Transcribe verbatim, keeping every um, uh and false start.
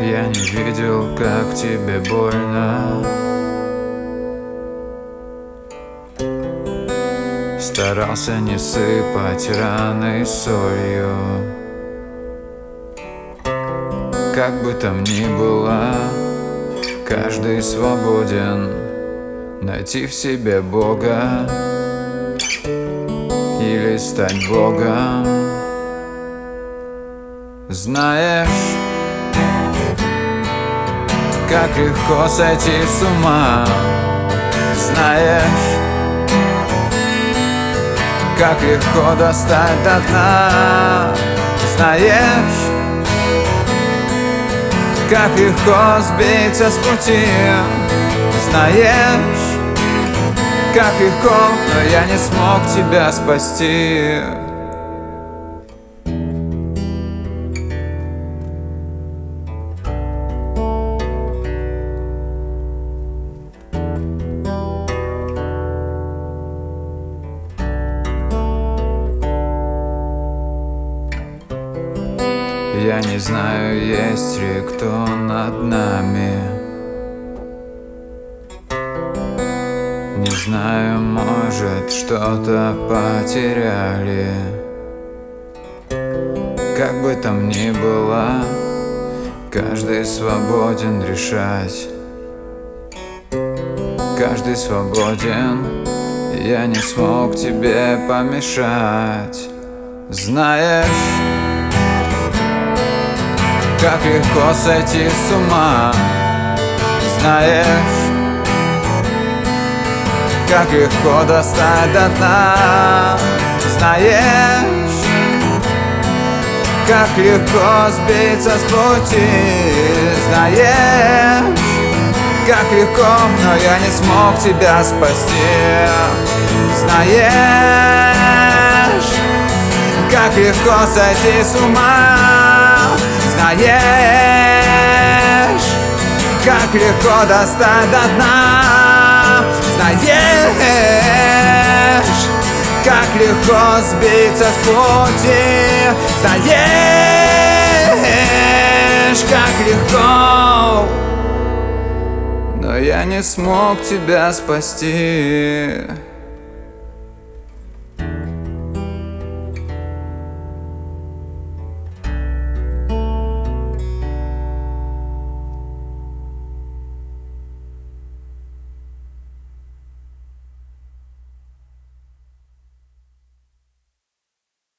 Я не видел, как тебе больно. Старался не сыпать раны солью. Как бы там ни было, каждый свободен найти в себе Бога или стать Богом. Знаешь, как легко сойти с ума. Знаешь, как легко достать до дна. Знаешь, как легко сбиться с пути. Знаешь, как легко, но я не смог тебя спасти. Я не знаю, есть ли кто над нами. Не знаю, может, что-то потеряли. Как бы там ни было, каждый свободен решать. Каждый свободен, я не смог тебе помешать. Знаешь, как легко сойти с ума. Знаешь, как легко достать до дна. Знаешь, как легко сбиться с пути. Знаешь, как легко, но я не смог тебя спасти. Знаешь, как легко сойти с ума. Знаешь, как легко достать до дна. Знаешь, как легко сбиться с пути. Знаешь, как легко, но я не смог тебя спасти.